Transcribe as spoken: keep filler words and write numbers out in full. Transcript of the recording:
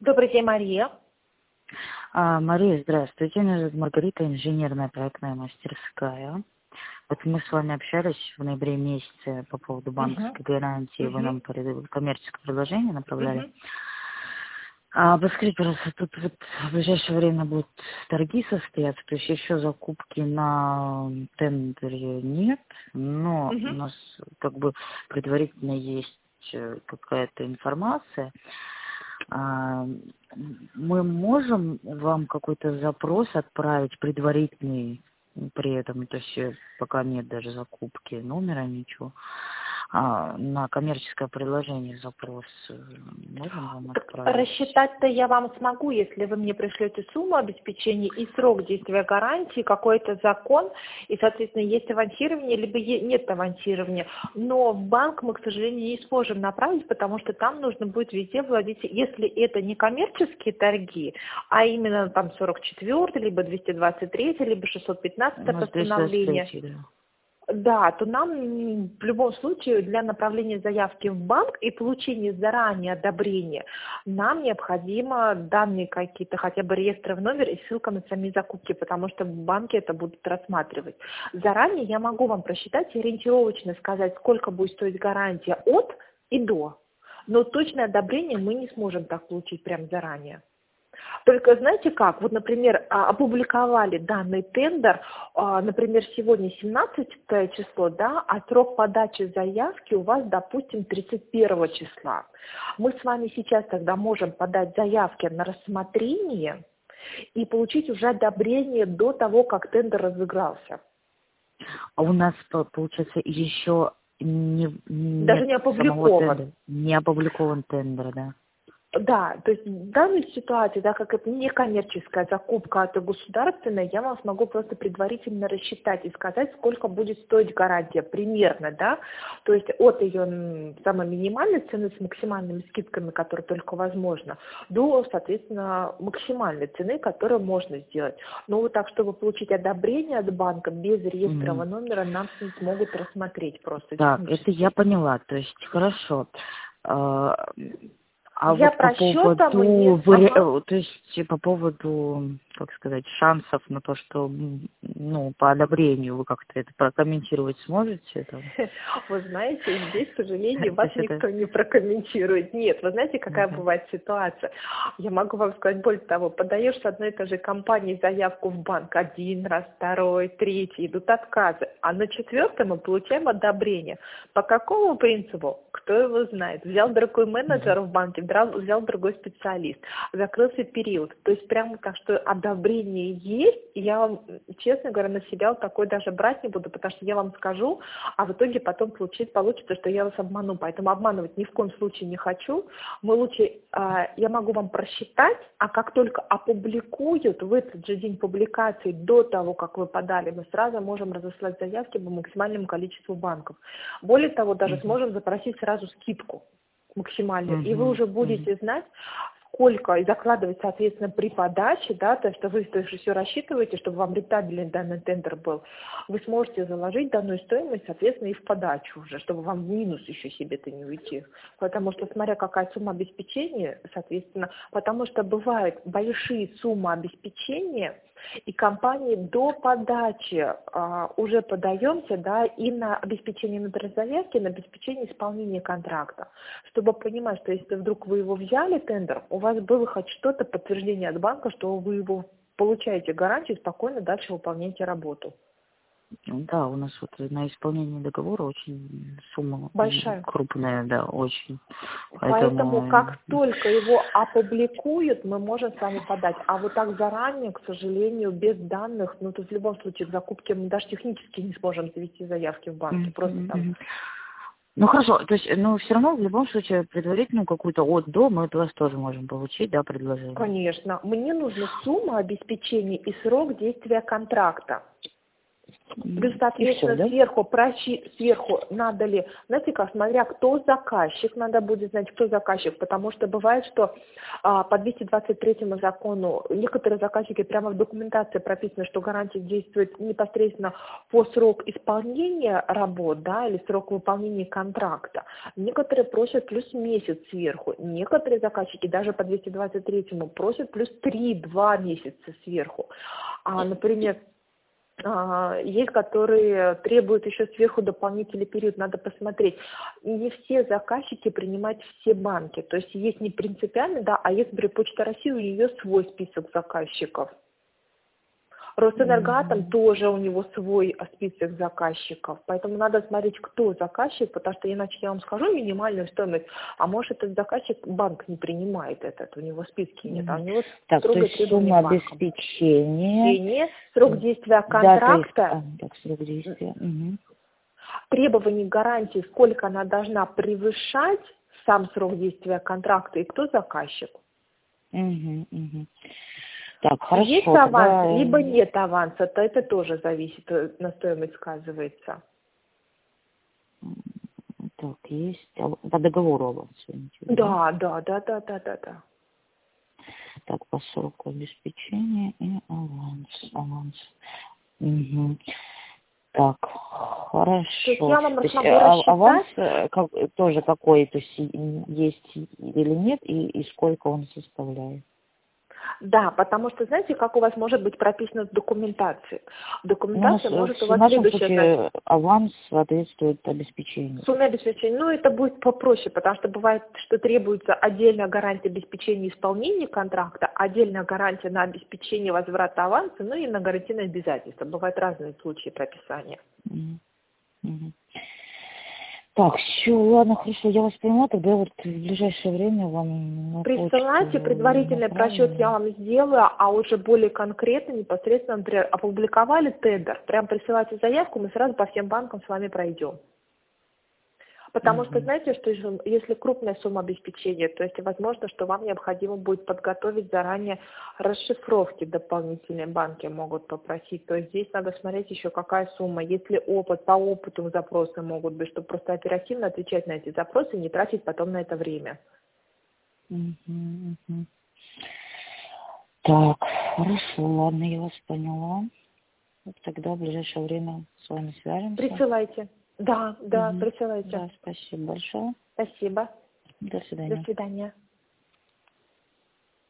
Добрый день, Мария. А, Мария, здравствуйте. Меня зовут Маргарита, инженерная проектная мастерская. Вот мы с вами общались в ноябре месяце по поводу Угу. банковской гарантии. Вы Угу. нам пред- коммерческое предложение направляли. Угу. А подскажите, пожалуйста, тут вот в ближайшее время будут торги состояться, то есть еще закупки на тендере нет, но у Угу. нас как бы предварительно есть э, какая-то информация. А, Мы можем вам какой-то запрос отправить предварительный при этом, то есть э, пока нет даже закупки номера, ничего, а, на коммерческое предложение запрос э, можем вам Так отправить? рассчитать-то я вам смогу, если вы мне пришлете сумму обеспечения и срок действия гарантии, какой-то закон, и, соответственно, есть авансирование, либо е- нет авансирования. Но в банк мы, к сожалению, не сможем направить, потому что там нужно будет везде вводить, если это не коммерческие торги, а именно там сорок четвёртый, либо двести двадцать третий, либо шестьсот У пятнадцатое нас двести двадцать постановление. три, да. Да, то нам м, в любом случае для направления заявки в банк и получения заранее одобрения нам необходимо данные какие-то, хотя бы реестр в номер и ссылка на сами закупки, потому что банки это будут рассматривать. Заранее я могу вам просчитать и ориентировочно сказать, сколько будет стоить гарантия от и до. Но точное одобрение мы не сможем так получить прямо заранее. Только знаете как, вот, например, а, опубликовали данный тендер, а, например, сегодня семнадцатое число, да, а срок подачи заявки у вас, допустим, тридцать первого числа. Мы с вами сейчас тогда можем подать заявки на рассмотрение и получить уже одобрение до того, как тендер разыгрался. А у нас, по- получается, еще не, Даже нет не самого опубликован. тендера, не опубликован тендер, да. Да, то есть в данной ситуации, да, как это не коммерческая закупка, а это государственная, я вам смогу просто предварительно рассчитать и сказать, сколько будет стоить гарантия примерно, да, то есть от ее м, самой минимальной цены с максимальными скидками, которые только возможно, до, соответственно, максимальной цены, которую можно сделать. Но вот так, чтобы получить одобрение от банка без реестрового Мгм. номера, нам не смогут рассмотреть просто Так, это технически. я поняла, то есть хорошо. А, а Я вот по про счет поводу, там не... вари- Ага. э, то есть по поводу, как сказать, шансов на то, что, м, ну, по одобрению вы как-то это прокомментировать сможете? Там? Вы знаете, здесь, к сожалению, То вас есть это... никто не прокомментирует. Нет, вы знаете, какая Мгм. бывает ситуация? Я могу вам сказать более того, подаешь с одной и той же компании заявку в банк один раз, второй, третий, идут отказы, а на четвертом мы получаем одобрение. По какому принципу? Кто его знает? Взял другой Мгм. менеджер в банке, брал- взял другой специалист, закрылся период. То есть прямо так, что одобрение есть, и я вам, честно говоря, на себя вот такой даже брать не буду, потому что я вам скажу, а в итоге потом получить, получится, что я вас обману. Поэтому обманывать ни в коем случае не хочу. Мы лучше, а, я могу вам просчитать, а как только опубликуют в этот же день публикации, до того, как вы подали, мы сразу можем разослать заявки по максимальному количеству банков. Более того, даже Мгм. сможем запросить сразу скидку максимальную, и вы Мгм. уже Мгм. будете знать, сколько, и закладывать, соответственно, при подаче, да, то есть что вы то есть, все рассчитываете, чтобы вам рентабельный данный тендер был, вы сможете заложить данную стоимость, соответственно, и в подачу уже, чтобы вам в минус еще себе-то не уйти. Потому что, смотря какая сумма обеспечения, соответственно, потому что бывают большие суммы обеспечения, и компании до подачи а, уже подаемся, да, и на обеспечение заявки, на обеспечение исполнения контракта, чтобы понимать, что если вдруг вы его взяли, тендер, у вас было хоть что-то подтверждение от банка, что вы его получаете гарантию, спокойно дальше выполняете работу. Да, у нас вот на исполнение договора очень сумма м, Большая. крупная, да, очень. Поэтому Поэтому как только его опубликуют, мы можем с вами подать. А вот так заранее, к сожалению, без данных, ну то в любом случае к закупке мы даже технически не сможем завести заявки в банке. Мгм, Просто мгм, там. мгм. Ну хорошо, то есть, ну все равно в любом случае предварительную какую-то от до мы от вас тоже можем получить, да, предложение. Конечно. Мне нужна сумма обеспечения и срок действия контракта. Плюс, соответственно, все, да? сверху, прочи, сверху надо ли, знаете как, смотря кто заказчик, надо будет знать, кто заказчик, потому что бывает, что а, по двести двадцать третьему закону некоторые заказчики прямо в документации прописано, что гарантия действует непосредственно по срок исполнения работ, да, или срок выполнения контракта. Некоторые просят плюс месяц сверху, некоторые заказчики даже по двести двадцать третьему просят плюс три-два месяца сверху. А, например, есть, которые требуют еще сверху дополнительный период, надо посмотреть. Не все заказчики принимают все банки, то есть есть не принципиально, да, а есть, например, Почта России, у нее свой список заказчиков. Росэнергоатом mm-hmm. тоже у него свой список заказчиков, поэтому надо смотреть, кто заказчик, потому что иначе я вам скажу минимальную стоимость, а может этот заказчик банк не принимает этот, у него списки нет, а у него так, строгое требование сумма банком. Обеспечения, срок действия контракта, а, так, срок действия. Угу. требований гарантии, сколько она должна превышать сам срок действия контракта и кто заказчик. Угу, угу. Так, хорошо. Есть аванс, тогда... либо нет аванса, то это тоже зависит, на стоимость сказывается. Так, есть по договору аванс. Да, да, да, да, да, да, да. Так, по сроку обеспечения и аванс. аванс. Угу. Так, хорошо. То есть я вам то есть, смогу а, рассчитать. Аванс как, тоже какой, то есть есть или нет, и, и сколько он составляет? Да, потому что, знаете, как у вас может быть прописано в документации? В документации Ну, может у в вас нашем следующее случае значение. аванс соответствует обеспечению. Сумма обеспечения, ну, это будет попроще, потому что бывает, что требуется отдельная гарантия обеспечения исполнения контракта, отдельная гарантия на обеспечение возврата аванса, ну и на гарантийные обязательства. Бывают разные случаи прописания. Mm-hmm. Mm-hmm. Так, все, ладно, хорошо, я вас поняла, тогда вот в ближайшее время вам на Присылайте, почту предварительный просчет я вам сделаю, а уже более конкретно, непосредственно, например, опубликовали тендер, прям присылайте заявку, мы сразу по всем банкам с вами пройдем. Потому что, Угу. знаете, что если крупная сумма обеспечения, то есть возможно, что вам необходимо будет подготовить заранее расшифровки дополнительные, банки могут попросить. То есть здесь надо смотреть еще какая сумма. Если опыт, по опыту запросы могут быть, чтобы просто оперативно отвечать на эти запросы и не тратить потом на это время. Угу, угу. Так, хорошо, ладно, я вас поняла. Вот тогда в ближайшее время с вами свяжемся. Присылайте. Да, да, Угу. присылайте. Да, спасибо большое. Спасибо. До свидания. До свидания.